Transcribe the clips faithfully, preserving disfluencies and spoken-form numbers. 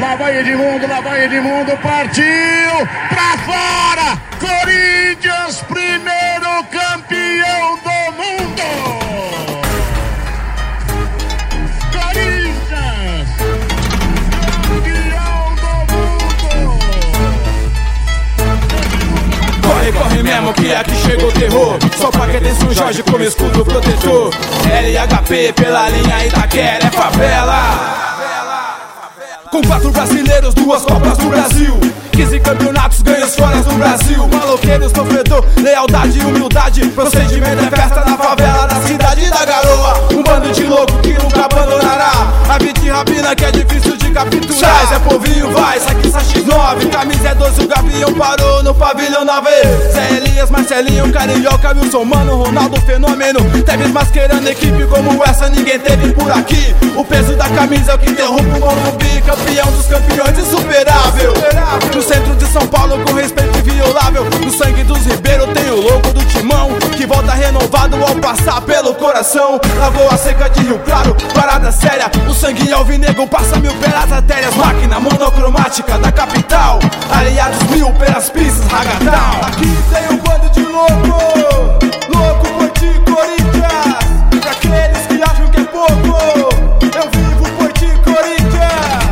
Lá vai Edmundo, lá vai Edmundo, partiu pra fora! Corinthians, primeiro campeão do mundo! Corinthians, campeão do mundo! Corre, corre mesmo que aqui chegou o terror. Só pra quem tem São Jorge como escudo protetor. L H P pela linha Itaquera é favela. Com quatro brasileiros, duas Copas do Brasil, quinze campeonatos, ganhos fora do Brasil. Maloqueiros, sofredor, lealdade e humildade. Procedimento é festa na favela da cidade da Garoa. Um bando de louco que nunca abandonará a vida de rapina que é difícil de capturar. Zé Povinho vai, saquista X nove, camisa é doze, o Gavião parou no pavilhão nove. Zé Elias, Marcelinho, Carioca, Wilson Mano, Ronaldo Fenômeno. Teves masquerando equipe como essa, ninguém teve por aqui. O peso da camisa é o que interrompe o Morumbi. Campeão dos campeões, insuperável. No centro de São Paulo com respeito inviolável. No sangue dos Ribeiro tem o louco do Timão, que volta renovado ao passar pelo coração. Lagoa Seca de Rio Claro, parada séria. O sangue alvinegro passa mil pelas artérias. Máquina monocromática da capital, aliados mil pelas pistas, Ragatão. Aqui tem um bando de louco, louco por ti, Corinthians. Pra aqueles que acham que é pouco, eu vivo por ti, Corinthians.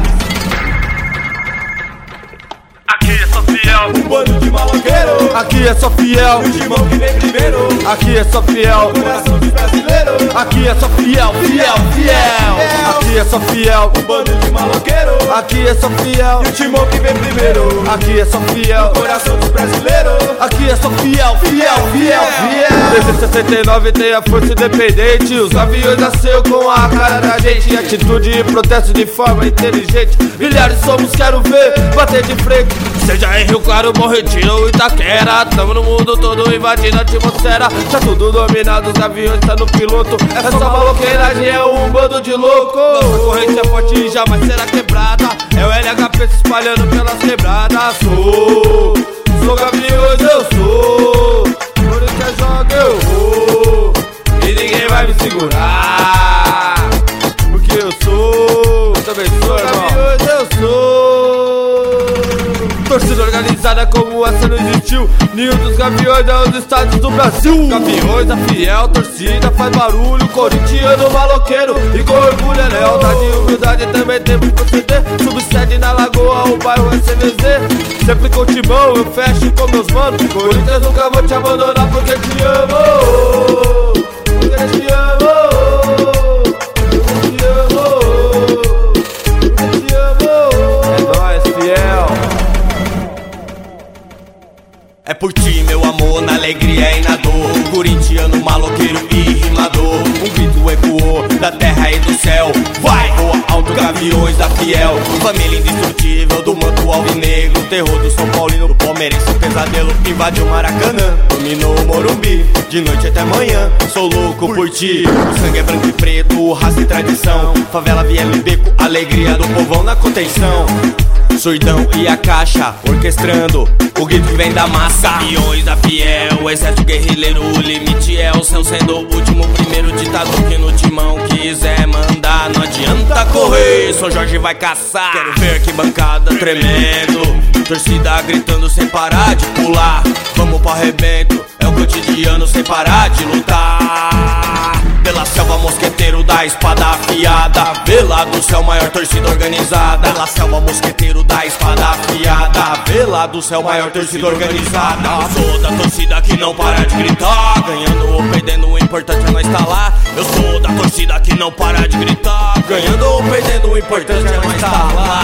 Aqui é só fiel, um bando de maloqueiro. Aqui é só fiel, e o Timão que vem primeiro. Aqui é só fiel, o coração dos brasileiros. Aqui é só fiel, fiel, fiel. Aqui é só fiel, um bando de maloqueiro. Aqui é só fiel, e o Timão que vem primeiro. Aqui é só fiel, o coração dos brasileiros. Aqui é só fiel, fiel, fiel, fiel. Desde sessenta e nove tem a força independente. Os aviões nasceu com a cara da gente. Atitude e protesto de forma inteligente. Milhares somos, quero ver, bater de frente. Seja em Rio Claro, Bom Retiro ou Itaquera, tamo no mundo todo invadindo a atmosfera. Tá tudo dominado, os aviões tá no piloto. Essa maloqueiragem é um bando de louco. Nossa corrente é forte e jamais será quebrada. É o L H P se espalhando pelas quebradas. Sou, sou Gaviões, eu sou. Corinthians joga, eu vou. E ninguém vai me segurar, porque eu sou, eu também sou, Gaviões, eu sou. Torcida organizada como essa não existiu. Ninho dos Gaviões é os estádios do Brasil. Gaviões, a fiel torcida faz barulho. Corintiano maloqueiro e com orgulho é lealdade e humildade também temos que proceder. Subsede na Lagoa, o bairro é C V Z. Sempre com o Timão eu fecho com meus manos. Corinthians nunca vou te abandonar porque te amo. Porque te amo. Porque te amo. Porque te amo. É nóis, fiel. É por ti, meu amor, na alegria e na dor. Corintiano, maloqueiro e rimador. Um grito ecoou da terra e do céu. Vai, voa alto, Gaviões da fiel. Família indestrutível do manto alvinegro. Terror do São Paulino, do palmeirense, o pesadelo invadiu o Maracanã. Dominou o Morumbi, de noite até manhã. Sou louco por ti, o sangue é branco e preto, raça e tradição. Favela, viela e beco, alegria do povão na contenção. Surdão e a caixa, orquestrando o grito que vem da massa. Gaviões da fiel, exército guerrilheiro. O limite é o céu, sendo o último, primeiro ditador que no Timão quiser mandar. Não adianta correr, São Jorge vai caçar. Quero ver que bancada tremendo, torcida gritando sem parar de pular. Vamos pro arrebento, é o cotidiano sem parar de lutar. Pela selva, mosqueteiro da espada afiada. Vela do céu, maior torcida organizada. Pela selva, mosqueteiro da espada afiada. Vela do céu, maior torcida organizada. Eu sou da torcida que não para de gritar. Ganhando ou perdendo, o importante é nós estar lá. Eu sou da torcida que não para de gritar. Ganhando ou perdendo, o importante é nós estar lá.